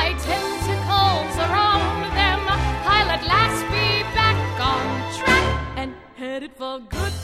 my tentacles around them, I'll at last be back on track and headed for good